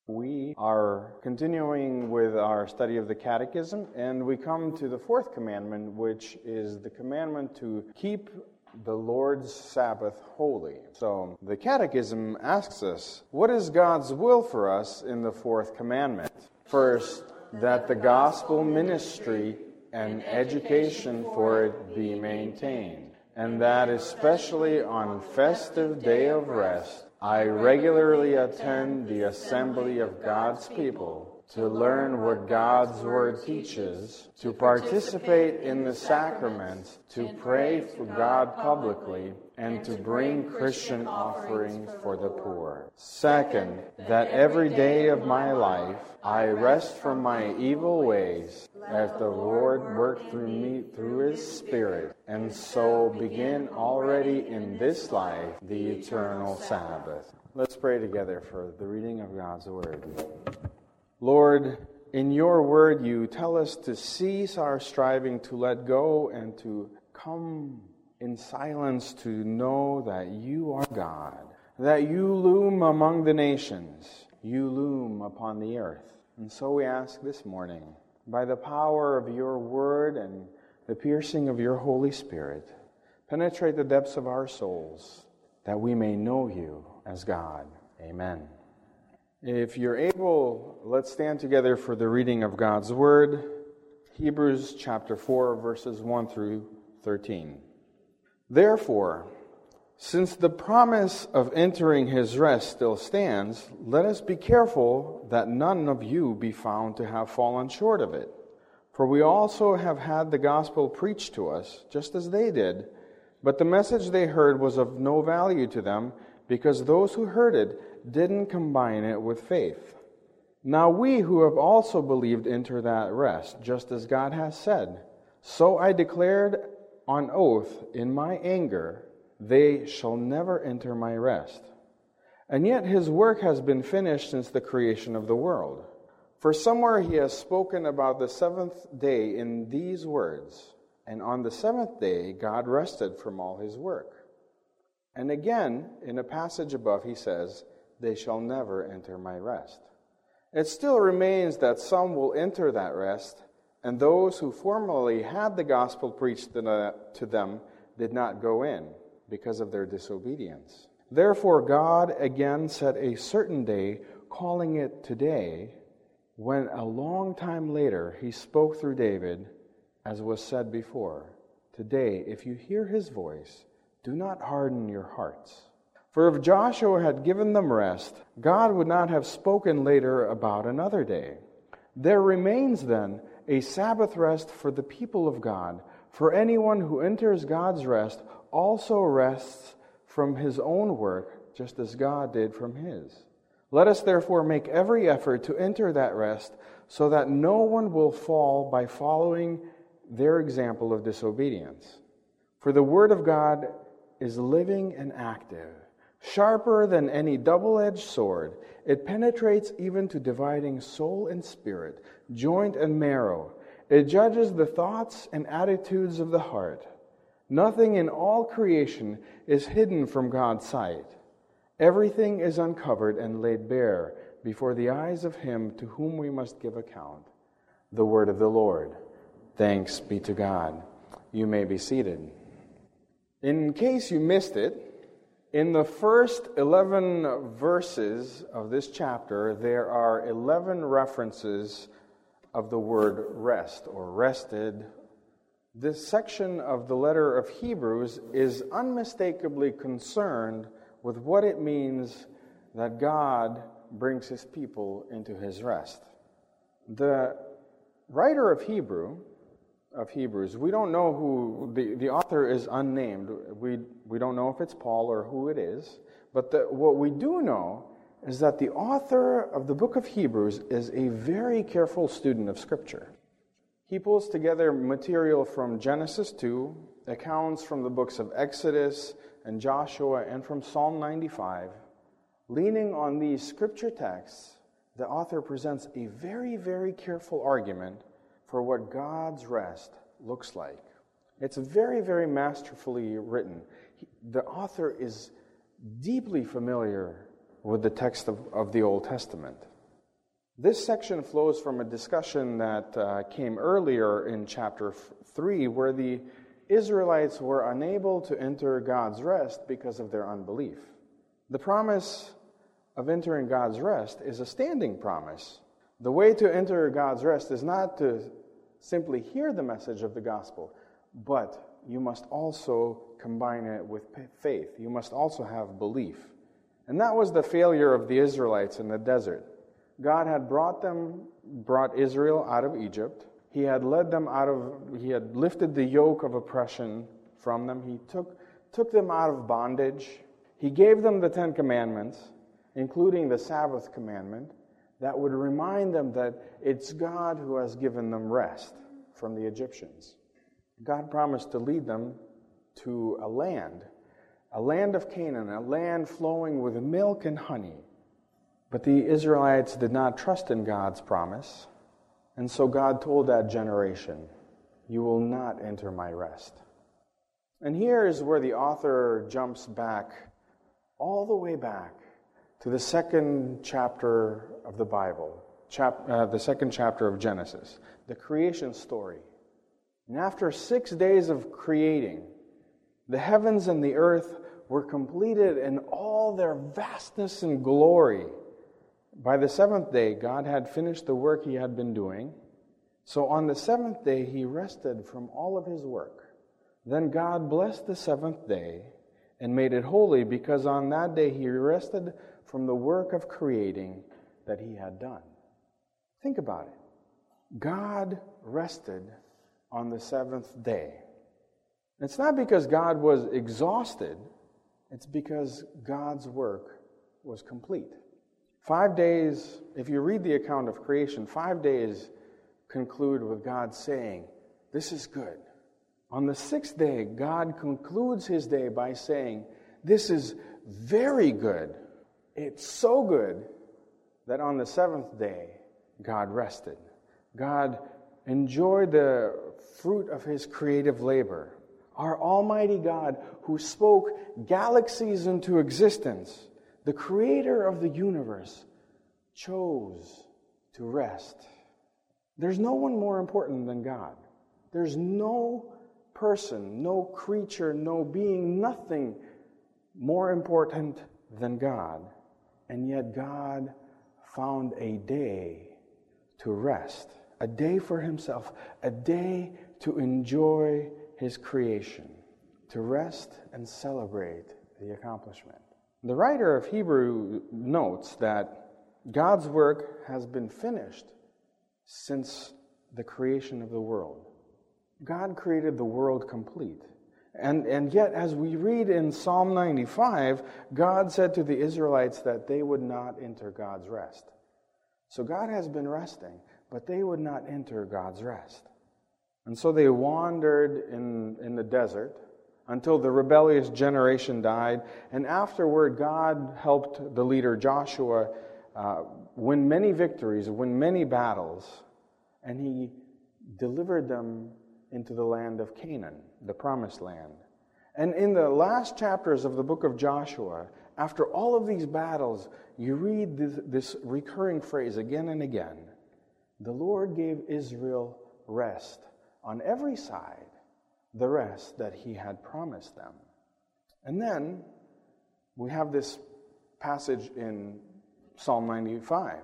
We are continuing with our study of the Catechism, and we come to the fourth commandment, which is the commandment to keep the Lord's Sabbath holy. So the Catechism asks us, what is God's will for us in the fourth commandment? First, that the gospel ministry and education for it be maintained, and that especially on festive day of rest, I regularly attend the assembly of God's people to learn what God's Word teaches, to participate in the sacraments, to pray for God publicly, and to bring Christian offerings for the poor. Second, that every day of my life I rest from my evil ways as the Lord worked through me through His Spirit, and so begin already in this life the eternal Sabbath. Let's pray together for the reading of God's Word. Lord, in your Word you tell us to cease our striving to let go and to come in silence to know that you are God, that you loom among the nations, you loom upon the earth. And so we ask this morning, by the power of your Word and the piercing of your Holy Spirit, penetrate the depths of our souls, that we may know you as God. Amen. If you're able, let's stand together for the reading of God's Word. Hebrews chapter 4, verses 1 through 13. Therefore, since the promise of entering his rest still stands, let us be careful that none of you be found to have fallen short of it. For we also have had the gospel preached to us, just as they did, but the message they heard was of no value to them, because those who heard it didn't combine it with faith. Now we who have also believed enter that rest, just as God has said, so I declared on oath in my anger, they shall never enter my rest. And yet his work has been finished since the creation of the world. For somewhere he has spoken about the seventh day in these words, and on the seventh day God rested from all his work. And again, in a passage above, he says, they shall never enter my rest. It still remains that some will enter that rest, and those who formerly had the gospel preached to them did not go in because of their disobedience. Therefore, God again set a certain day, calling it today, when a long time later he spoke through David, as was said before, today, if you hear his voice, do not harden your hearts. For if Joshua had given them rest, God would not have spoken later about another day. There remains then a Sabbath rest for the people of God, for anyone who enters God's rest also rests from his own work, just as God did from his. Let us therefore make every effort to enter that rest, so that no one will fall by following their example of disobedience. For the word of God is living and active, sharper than any double-edged sword. It penetrates even to dividing soul and spirit, joint and marrow. It judges the thoughts and attitudes of the heart. Nothing in all creation is hidden from God's sight. Everything is uncovered and laid bare before the eyes of him to whom we must give account. The word of the Lord. Thanks be to God. You may be seated. In case you missed it, in the first 11 verses of this chapter, there are 11 references of the word rest or rested. This section of the letter of Hebrews is unmistakably concerned with what it means that God brings his people into his rest. The writer of Hebrews, we don't know who, the author is unnamed. We don't know if it's Paul or who it is. But what we do know is that the author of the book of Hebrews is a very careful student of Scripture. He pulls together material from Genesis 2, accounts from the books of Exodus and Joshua, and from Psalm 95. Leaning on these Scripture texts, the author presents a very, very careful argument for what God's rest looks like. It's very, very masterfully written. The author is deeply familiar with the text of the Old Testament. This section flows from a discussion that came earlier in chapter 3, where the Israelites were unable to enter God's rest because of their unbelief. The promise of entering God's rest is a standing promise. The way to enter God's rest is not to simply hear the message of the gospel, but you must also combine it with faith. You must also have belief. And that was the failure of the Israelites in the desert. God had brought Israel out of Egypt. He had lifted the yoke of oppression from them. He took them out of bondage. He gave them the 10 Commandments, including the Sabbath commandment, that would remind them that it's God who has given them rest from the Egyptians. God promised to lead them to a land of Canaan, a land flowing with milk and honey. But the Israelites did not trust in God's promise, and so God told that generation, "You will not enter my rest." And here is where the author jumps back, all the way back, to the second chapter of the Bible, the second chapter of Genesis, the creation story. And after 6 days of creating, the heavens and the earth were completed in all their vastness and glory. By the seventh day, God had finished the work He had been doing. So on the seventh day, He rested from all of His work. Then God blessed the seventh day and made it holy, because on that day He rested from the work of creating that He had done. Think about it. God rested on the seventh day. It's not because God was exhausted. It's because God's work was complete. 5 days, if you read the account of creation, 5 days conclude with God saying, "This is good." On the sixth day, God concludes His day by saying, "This is very good." It's so good that on the seventh day, God rested. God enjoyed the fruit of His creative labor. Our Almighty God, who spoke galaxies into existence, the creator of the universe, chose to rest. There's no one more important than God. There's no person, no creature, no being, nothing more important than God. And yet God found a day to rest, a day for Himself, a day to enjoy His creation, to rest and celebrate the accomplishment. The writer of Hebrews notes that God's work has been finished since the creation of the world. God created the world complete. And yet, as we read in Psalm 95, God said to the Israelites that they would not enter God's rest. So God has been resting, but they would not enter God's rest. And so they wandered in the desert until the rebellious generation died. And afterward, God helped the leader Joshua win many victories, win many battles, and He delivered them into the land of Canaan, the promised land. And in the last chapters of the book of Joshua, after all of these battles, you read this recurring phrase again and again. The Lord gave Israel rest on every side, the rest that He had promised them. And then we have this passage in Psalm 95.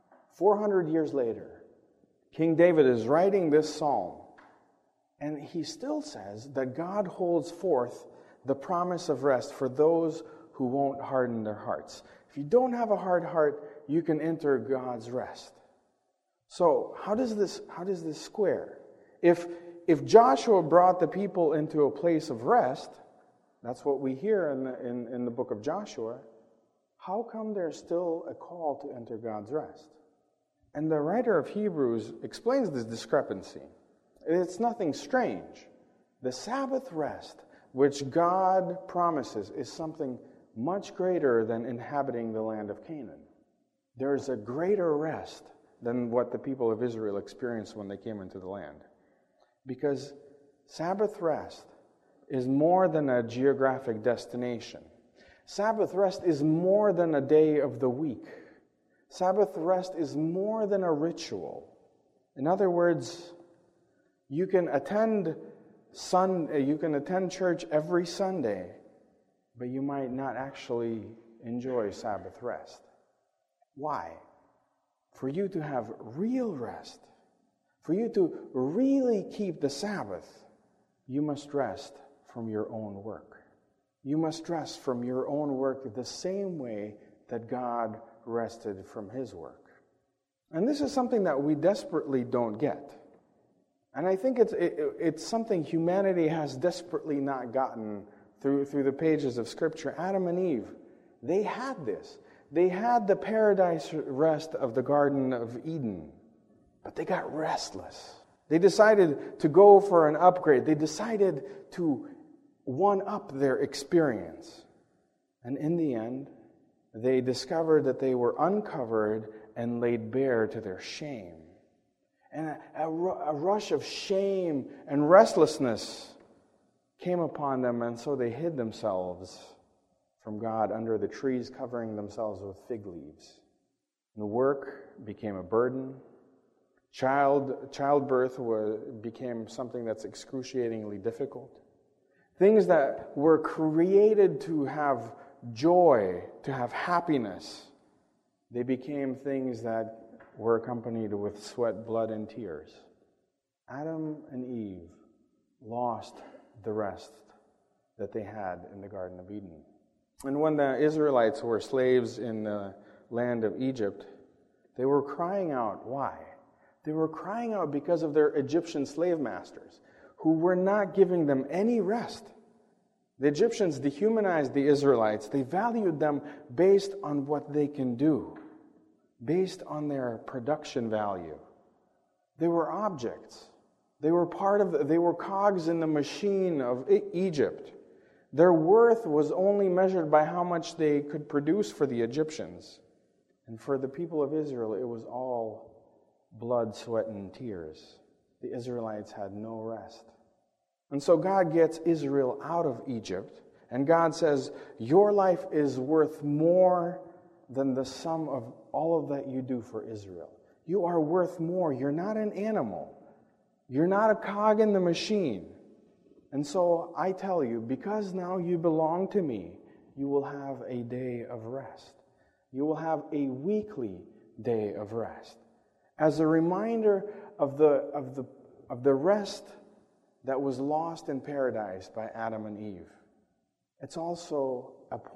400 years later, King David is writing this psalm, and he still says that God holds forth the promise of rest for those who won't harden their hearts. If you don't have a hard heart, you can enter God's rest. So how does this square? If Joshua brought the people into a place of rest, that's what we hear in the book of Joshua, how come there's still a call to enter God's rest? And the writer of Hebrews explains this discrepancy. It's nothing strange. The Sabbath rest, which God promises, is something much greater than inhabiting the land of Canaan. There's a greater rest than what the people of Israel experienced when they came into the land. Because Sabbath rest is more than a geographic destination. Sabbath rest is more than a day of the week. Sabbath rest is more than a ritual. In other words, you can attend church every Sunday, but you might not actually enjoy Sabbath rest. Why? For you to have real rest, for you to really keep the Sabbath, you must rest from your own work. You must rest from your own work the same way that God rested from His work. And this is something that we desperately don't get. And I think it's something humanity has desperately not gotten through the pages of Scripture. Adam and Eve, they had this. They had the paradise rest of the Garden of Eden, but they got restless. They decided to go for an upgrade. They decided to one-up their experience. And in the end, they discovered that they were uncovered and laid bare to their shame. And a rush of shame and restlessness came upon them, and so they hid themselves from God under the trees, covering themselves with fig leaves. And work became a burden. Childbirth became something that's excruciatingly difficult. Things that were created to have joy, to have happiness, they became things that were accompanied with sweat, blood, and tears. Adam and Eve lost the rest that they had in the Garden of Eden. And when the Israelites were slaves in the land of Egypt, they were crying out. Why? They were crying out because of their Egyptian slave masters, who were not giving them any rest. The Egyptians dehumanized the Israelites. They valued them based on what they can do, based on their production value. They were objects. They were cogs in the machine of Egypt. Their worth was only measured by how much they could produce for the Egyptians. And for the people of Israel, it was all blood, sweat, and tears. The Israelites had no rest. And so God gets Israel out of Egypt, and God says, your life is worth more than the sum of all of that you do for Israel. You are worth more. You're not an animal. You're not a cog in the machine. And so I tell you, because now you belong to me, you will have a day of rest. You will have a weekly day of rest. As a reminder of the rest that was lost in paradise by Adam and Eve. It's also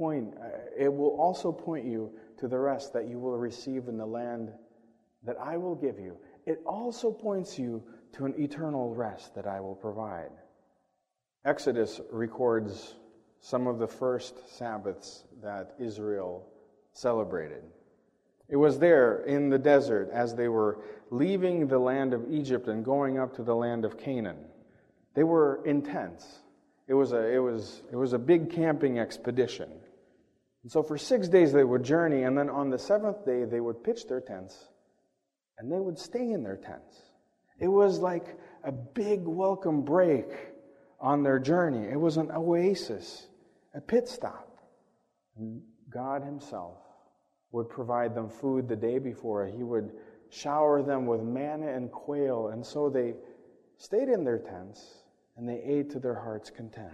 it will also point you to the rest that you will receive in the land that I will give you. It also points you to an eternal rest that I will provide. Exodus records some of the first Sabbaths that Israel celebrated. It was there in the desert as they were leaving the land of Egypt and going up to the land of Canaan. They were in tents. It was a big camping expedition. And so for 6 days they would journey, and then on the seventh day they would pitch their tents, and they would stay in their tents. It was like a big welcome break on their journey. It was an oasis, a pit stop. And God Himself would provide them food the day before. He would shower them with manna and quail, and so they stayed in their tents, and they ate to their heart's content.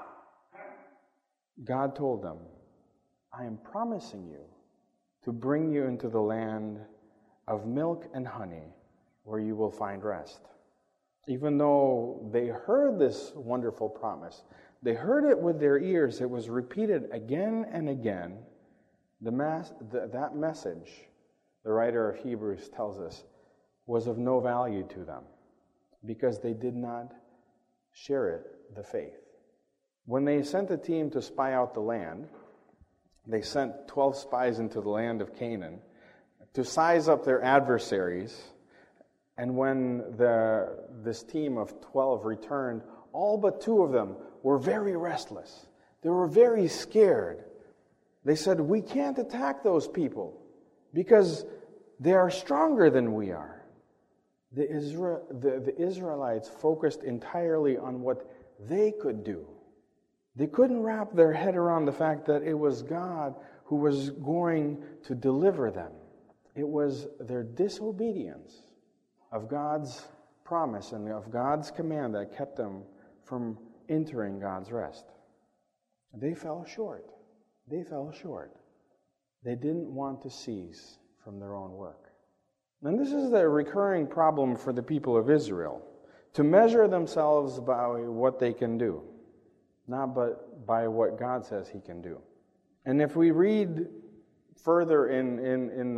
God told them, I am promising you to bring you into the land of milk and honey, where you will find rest. Even though they heard this wonderful promise, they heard it with their ears, it was repeated again and again. That message, the writer of Hebrews tells us, was of no value to them because they did not share the faith. When they sent a team to spy out the land, they sent 12 spies into the land of Canaan to size up their adversaries. And when this team of 12 returned, all but 2 of them were very restless. They were very scared. They said, we can't attack those people because they are stronger than we are. The Israelites focused entirely on what they could do. They couldn't wrap their head around the fact that it was God who was going to deliver them. It was their disobedience of God's promise and of God's command that kept them from entering God's rest. They fell short. They fell short. They didn't want to cease from their own work. And this is the recurring problem for the people of Israel, to measure themselves by what they can do, not but by what God says He can do. And if we read further in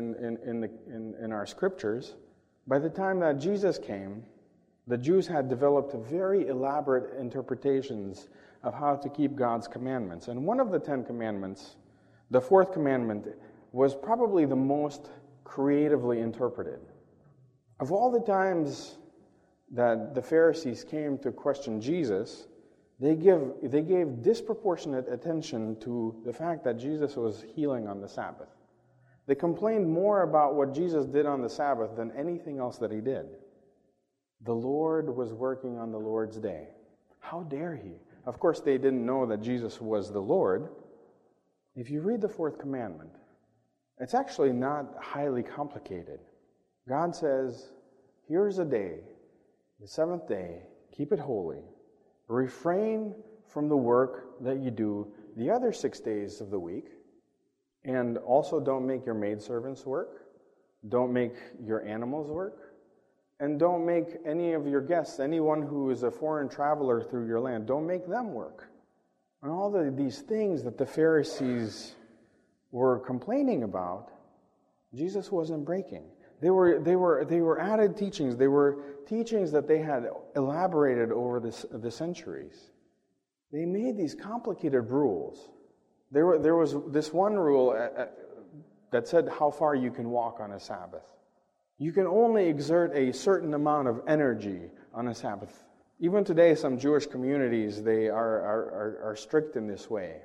our scriptures, by the time that Jesus came, the Jews had developed very elaborate interpretations of how to keep God's commandments. And one of the 10 commandments, the fourth commandment, was probably the most creatively interpreted. Of all the times that the Pharisees came to question Jesus, they gave disproportionate attention to the fact that Jesus was healing on the Sabbath. They complained more about what Jesus did on the Sabbath than anything else that He did. The Lord was working on the Lord's day. How dare He? Of course, they didn't know that Jesus was the Lord. If you read the fourth commandment, it's actually not highly complicated. God says, here's a day, the seventh day, keep it holy. Refrain from the work that you do the other 6 days of the week. And also don't make your maidservants work. Don't make your animals work. And don't make any of your guests, anyone who is a foreign traveler through your land, don't make them work. And all these things that the Pharisees were complaining about, Jesus wasn't breaking. They were added teachings. They were teachings that they had elaborated over the centuries. They made these complicated rules. There was this one rule that said how far you can walk on a Sabbath. You can only exert a certain amount of energy on a Sabbath. Even today, some Jewish communities, they are strict in this way.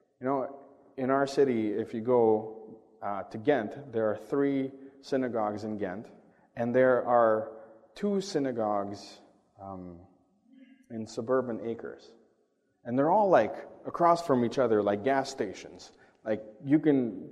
In our city, if you go to Ghent, there are 3 synagogues in Ghent, and there are 2 synagogues in suburban acres. And they're all like across from each other, like gas stations. Like you can,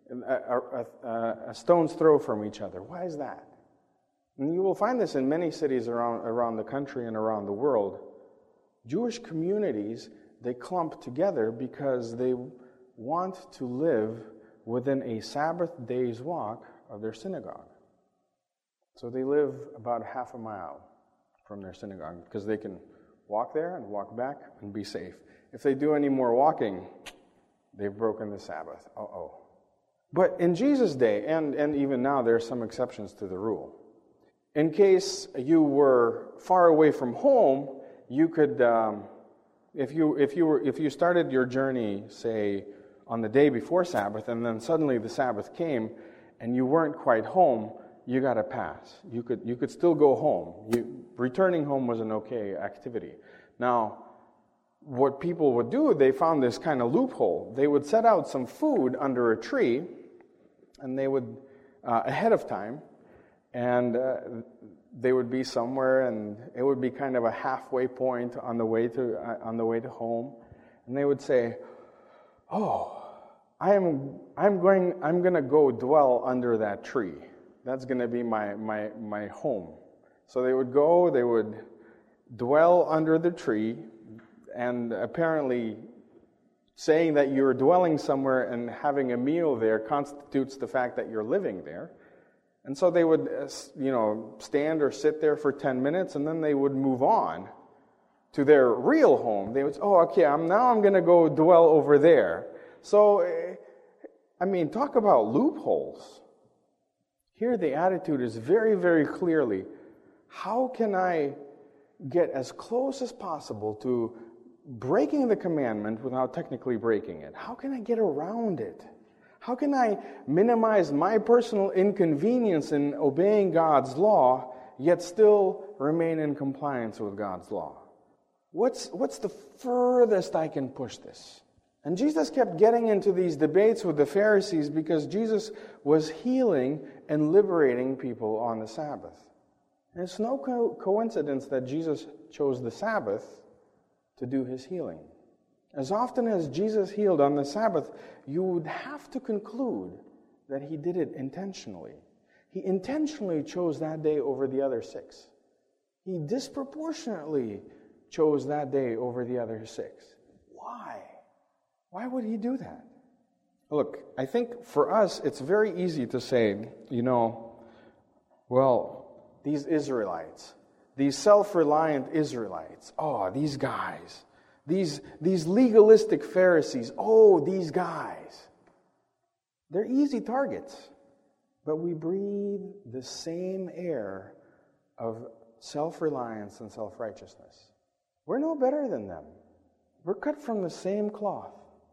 a stone's throw from each other. Why is that? And you will find this in many cities around the country and around the world. Jewish communities, they clump together because they want to live within a Sabbath day's walk of their synagogue. So they live about half a mile from their synagogue because they can walk there and walk back and be safe. If they do any more walking, they've broken the Sabbath. Uh-oh. But in Jesus' day, and even now, there are some exceptions to the rule. In case you were far away from home, you could, if you started your journey, say, on the day before Sabbath, and then suddenly the Sabbath came, and you weren't quite home, you got a pass. You could still go home. Returning home was an okay activity. Now, what people would do, they found this kind of loophole. They would set out some food under a tree, and they would, ahead of time, and they would be somewhere, and it would be kind of a halfway point on the way to home, and they would say, "Oh, I'm going to go dwell under that tree. That's going to be my home." So they would go, they would dwell under the tree, and apparently saying that you're dwelling somewhere and having a meal there constitutes the fact that you're living there. And so they would, stand or sit there for 10 minutes, and then they would move on to their real home. They would say, I'm going to go dwell over there. So, talk about loopholes. Here the attitude is very, very clearly, how can I get as close as possible to breaking the commandment without technically breaking it? How can I get around it? How can I minimize my personal inconvenience in obeying God's law, yet still remain in compliance with God's law? What's the furthest I can push this? And Jesus kept getting into these debates with the Pharisees because Jesus was healing and liberating people on the Sabbath. And it's no coincidence that Jesus chose the Sabbath to do His healing. As often as Jesus healed on the Sabbath, you would have to conclude that he did it intentionally. He intentionally chose that day over the other 6. He disproportionately chose that day over the other 6. Why? Why would he do that? Look, I think for us, it's very easy to say, these Israelites, these self-reliant Israelites, these guys, these legalistic Pharisees, these guys. They're easy targets, but we breathe the same air of self-reliance and self-righteousness. We're no better than them. We're cut from the same cloth.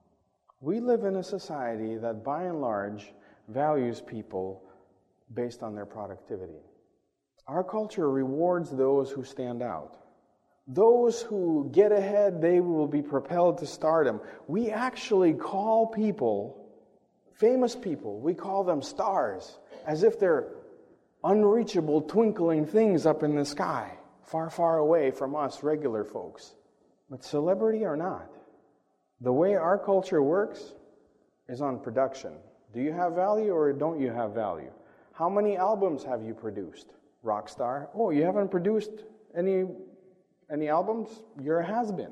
We live in a society that, by and large, values people based on their productivity. Our culture rewards those who stand out. Those who get ahead, they will be propelled to stardom. We actually call people, famous people, we call them stars, as if they're unreachable, twinkling things up in the sky, far, far away from us regular folks. But celebrity or not, the way our culture works is on production. Do you have value or don't you have value? How many albums have you produced? Rock star. You haven't produced any albums? You're a has-been.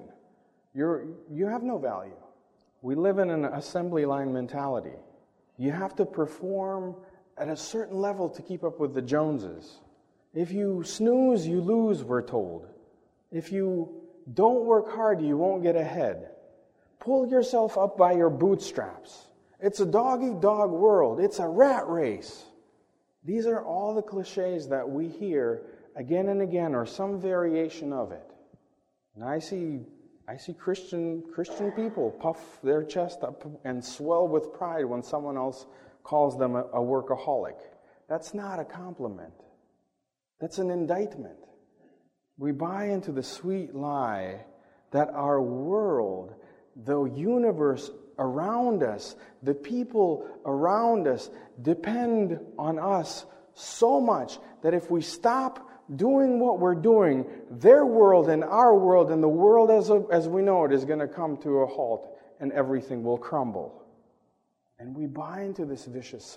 You have no value. We live in an assembly line mentality. You have to perform at a certain level to keep up with the Joneses. If you snooze, you lose, we're told. If you don't work hard, you won't get ahead. Pull yourself up by your bootstraps. It's a dog-eat-dog world. It's a rat race. These are all the cliches that we hear again and again, or some variation of it. And I see Christian people puff their chest up and swell with pride when someone else calls them a workaholic. That's not a compliment. That's an indictment. We buy into the sweet lie that our world, the universe around us, the people around us depend on us so much that if we stop doing what we're doing, their world and our world and the world as we know it is going to come to a halt and everything will crumble. And we buy into this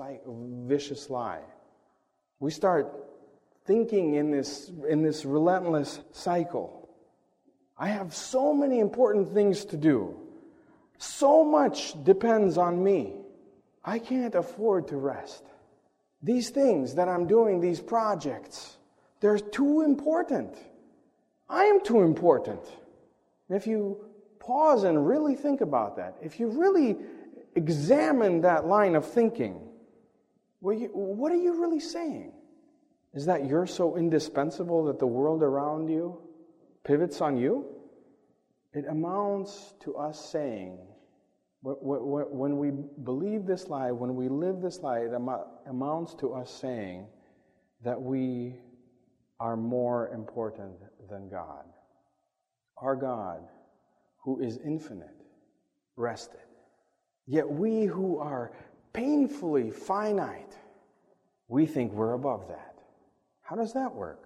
vicious lie. We start thinking in this relentless cycle. I have so many important things to do. So much depends on me. I can't afford to rest. These things that I'm doing, these projects, they're too important. I am too important. And if you pause and really think about that, if you really examine that line of thinking, what are you really saying? Is that you're so indispensable that the world around you pivots on you? It amounts to us saying, when we believe this lie, when we live this lie, it amounts to us saying that we are more important than God. Our God, who is infinite, rested. Yet we who are painfully finite, we think we're above that. How does that work?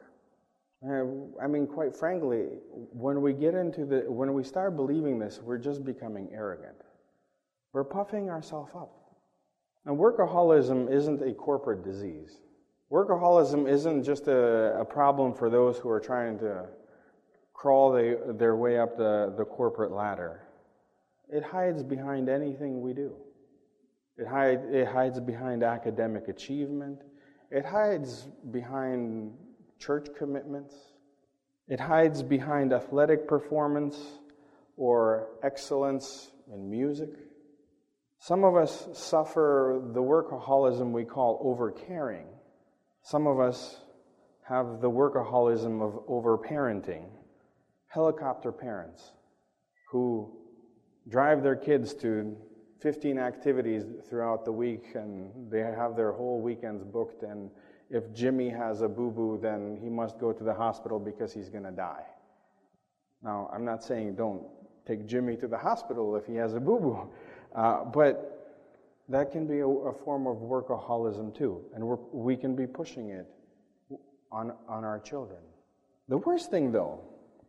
Quite frankly, when we start believing this, we're just becoming arrogant. We're puffing ourselves up. And workaholism isn't a corporate disease. Workaholism isn't just a problem for those who are trying to crawl their way up the corporate ladder. It hides behind anything we do. It hides behind academic achievement. It hides behind church commitments. It hides behind athletic performance or excellence in music. Some of us suffer the workaholism we call overcaring. Some of us have the workaholism of overparenting. Helicopter parents who drive their kids to 15 activities throughout the week and they have their whole weekends booked, and if Jimmy has a boo-boo, then he must go to the hospital because he's going to die. Now, I'm not saying don't take Jimmy to the hospital if he has a boo-boo, but that can be a form of workaholism too, and we can be pushing it on our children. The worst thing, though,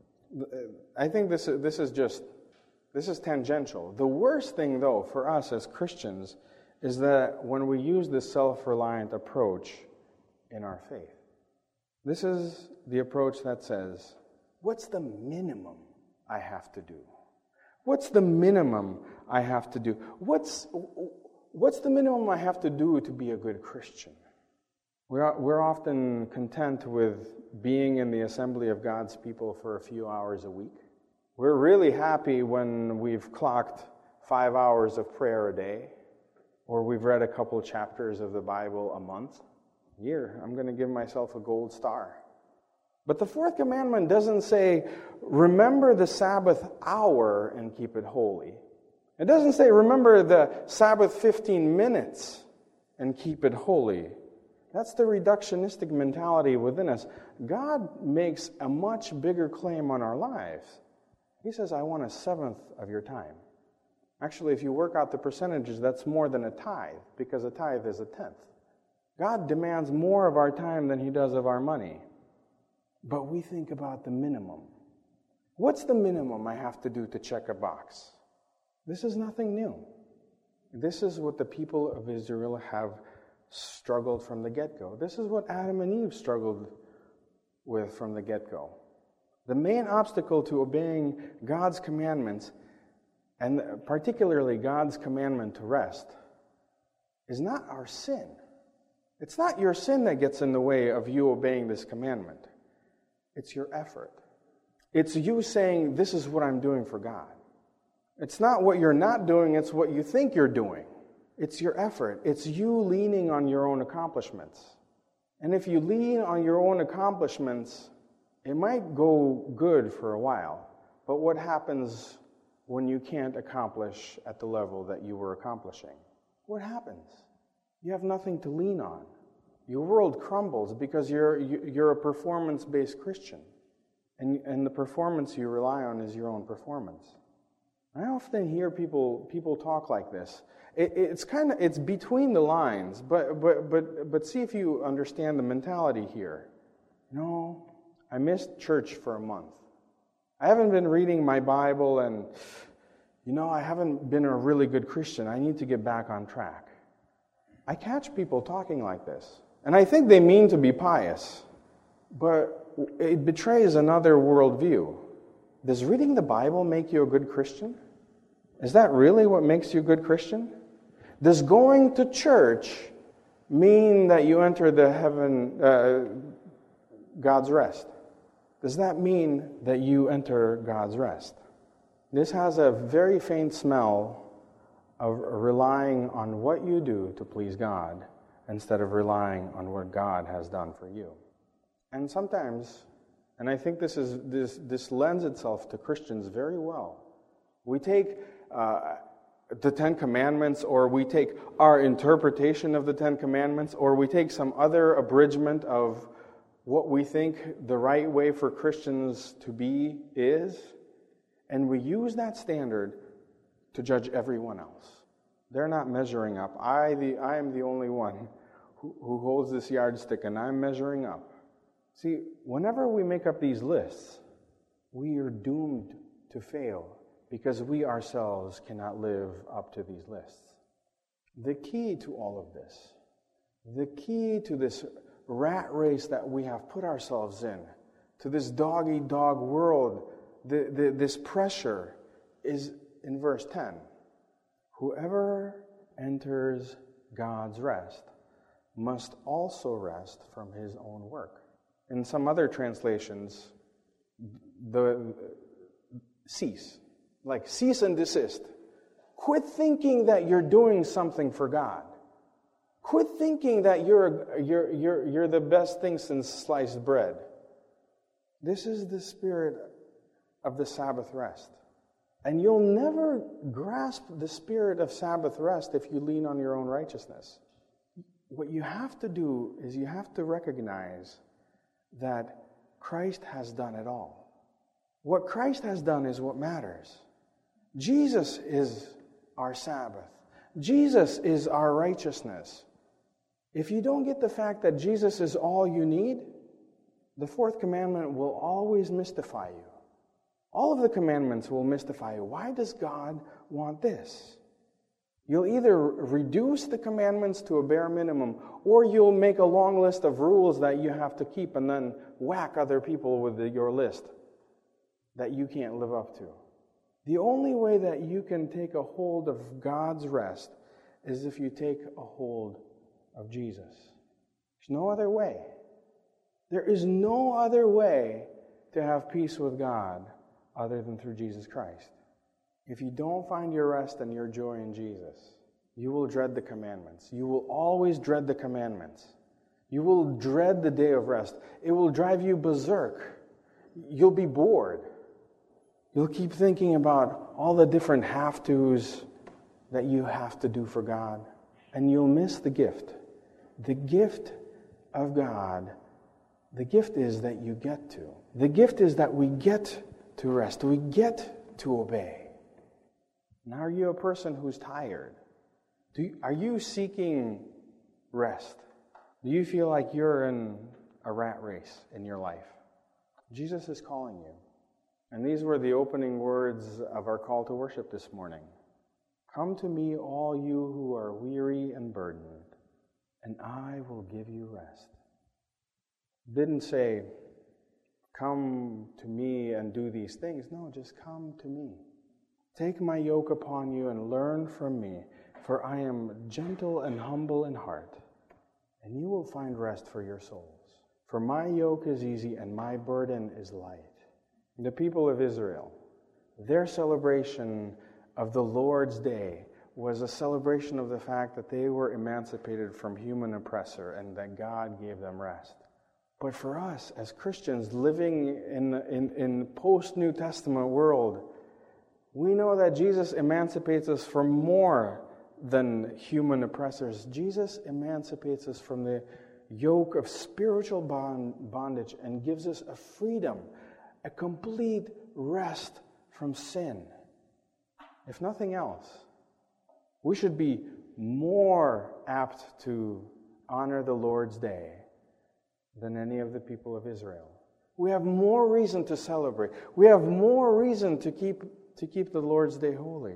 I think this is tangential. The worst thing, though, for us as Christians is that when we use this self-reliant approach in our faith, this is the approach that says, what's the minimum I have to do? What's the minimum I have to do? What's the minimum I have to do to be a good Christian? We're often content with being in the assembly of God's people for a few hours a week. We're really happy when we've clocked 5 hours of prayer a day, or we've read a couple chapters of the Bible a month. Year, I'm going to give myself a gold star. But the fourth commandment doesn't say, remember the Sabbath hour and keep it holy. It doesn't say, remember the Sabbath 15 minutes and keep it holy. That's the reductionistic mentality within us. God makes a much bigger claim on our lives. He says, I want 1/7 of your time. Actually, if you work out the percentages, that's more than a tithe, because a tithe is 1/10. God demands more of our time than He does of our money. But we think about the minimum. What's the minimum I have to do to check a box? This is nothing new. This is what the people of Israel have struggled from the get-go. This is what Adam and Eve struggled with from the get-go. The main obstacle to obeying God's commandments, and particularly God's commandment to rest, is not our sin. It's not your sin that gets in the way of you obeying this commandment. It's your effort. It's you saying, this is what I'm doing for God. It's not what you're not doing, it's what you think you're doing. It's your effort. It's you leaning on your own accomplishments. And if you lean on your own accomplishments, it might go good for a while. But what happens when you can't accomplish at the level that you were accomplishing? What happens? You have nothing to lean on. Your world crumbles because you're a performance-based Christian. And the performance you rely on is your own performance. I often hear people talk like this. It's between the lines, but see if you understand the mentality here. No, I missed church for a month. I haven't been reading my Bible, and I haven't been a really good Christian. I need to get back on track. I catch people talking like this, and I think they mean to be pious, but it betrays another worldview. Does reading the Bible make you a good Christian? Is that really what makes you a good Christian? Does going to church mean that you enter God's rest? Does that mean that you enter God's rest? This has a very faint smell of relying on what you do to please God instead of relying on what God has done for you. And sometimes, and I think this lends itself to Christians very well, we take the Ten Commandments, or we take our interpretation of the Ten Commandments, or we take some other abridgment of what we think the right way for Christians to be is, and we use that standard to judge everyone else. They're not measuring up. I am the only one who holds this yardstick, and I'm measuring up. See, whenever we make up these lists, we are doomed to fail because we ourselves cannot live up to these lists. The key to all of this, the key to this rat race that we have put ourselves in, to this dog-eat-dog world, this pressure is in verse 10. Whoever enters God's rest must also rest from his own work. In some other translations, cease and desist. Quit thinking that you're doing something for God. Quit thinking that you're the best thing since sliced bread. This is the spirit of the Sabbath rest. And you'll never grasp the spirit of Sabbath rest if you lean on your own righteousness. What you have to do is you have to recognize that Christ has done it all. What Christ has done is what matters. Jesus is our Sabbath. Jesus is our righteousness. If you don't get the fact that Jesus is all you need, the fourth commandment will always mystify you. All of the commandments will mystify you. Why does God want this? You'll either reduce the commandments to a bare minimum, or you'll make a long list of rules that you have to keep and then whack other people with your list that you can't live up to. The only way that you can take a hold of God's rest is if you take a hold of Jesus. There's no other way. There is no other way to have peace with God other than through Jesus Christ. If you don't find your rest and your joy in Jesus, you will dread the commandments. You will always dread the commandments. You will dread the day of rest. It will drive you berserk. You'll be bored. You'll keep thinking about all the different have-tos that you have to do for God, and you'll miss the gift. The gift of God, the gift is that you get to. The gift is that we get to rest. We get to obey. Now, are you a person who's tired? Are you seeking rest? Do you feel like you're in a rat race in your life? Jesus is calling you. And these were the opening words of our call to worship this morning. Come to me, all you who are weary and burdened, and I will give you rest. It didn't say, come to me and do these things. No, just come to me. Take my yoke upon you and learn from me, for I am gentle and humble in heart, and you will find rest for your souls. For my yoke is easy and my burden is light. The people of Israel, their celebration of the Lord's Day was a celebration of the fact that they were emancipated from human oppressor and that God gave them rest. But for us as Christians living in post-New Testament world, we know that Jesus emancipates us from more than human oppressors. Jesus emancipates us from the yoke of spiritual bondage and gives us a freedom, a complete rest from sin. If nothing else, we should be more apt to honor the Lord's Day than any of the people of Israel. We have more reason to celebrate. We have more reason to keep the Lord's Day holy.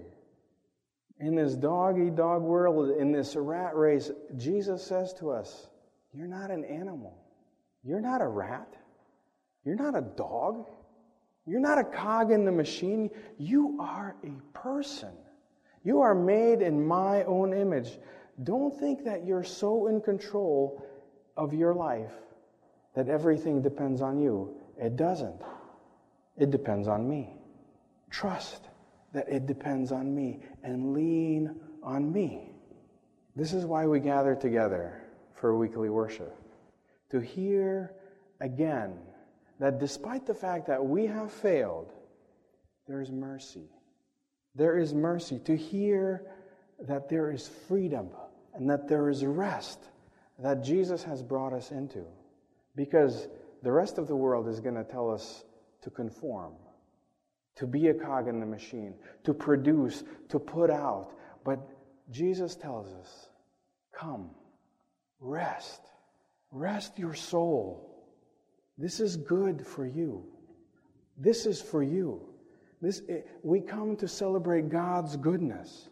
In this dog-eat-dog world, in this rat race, Jesus says to us, you're not an animal. You're not a rat. You're not a dog. You're not a cog in the machine. You are a person. You are made in my own image. Don't think that you're so in control of your life that everything depends on you. It doesn't. It depends on me. Trust that it depends on me and lean on me. This is why we gather together for weekly worship. To hear again that despite the fact that we have failed, there is mercy. There is mercy. To hear that there is freedom and that there is rest that Jesus has brought us into. Because the rest of the world is going to tell us to conform, to be a cog in the machine, to produce, to put out. But Jesus tells us, come, rest. Rest your soul. This is good for you. This is for you. We come to celebrate God's goodness.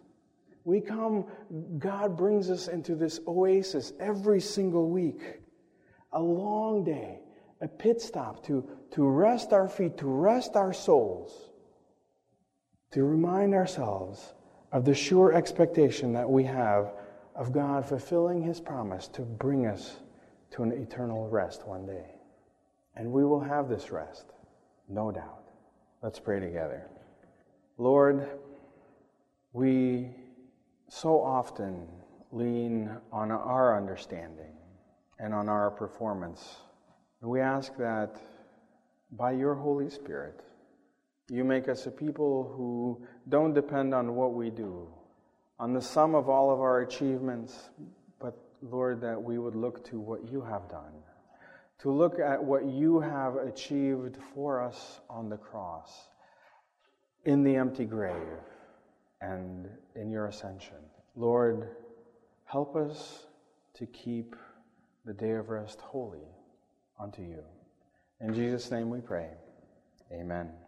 God brings us into this oasis every single week. A long day, a pit stop to rest our feet, to rest our souls, to remind ourselves of the sure expectation that we have of God fulfilling His promise to bring us to an eternal rest one day. And we will have this rest, no doubt. Let's pray together. Lord, we so often lean on our understanding and on our performance. And we ask that by your Holy Spirit, you make us a people who don't depend on what we do, on the sum of all of our achievements, but Lord, that we would look to what you have done, to look at what you have achieved for us on the cross, in the empty grave, and in your ascension. Lord, help us to keep the day of rest holy unto you. In Jesus' name we pray. Amen.